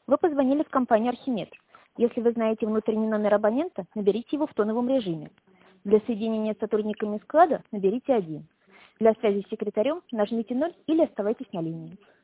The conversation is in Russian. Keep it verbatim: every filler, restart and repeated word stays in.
Вы позвонили в компанию «Архимед». Если вы знаете внутренний номер абонента, наберите его в тоновом режиме. Для соединения с сотрудниками склада наберите один. Для связи с секретарем нажмите ноль или оставайтесь на линии.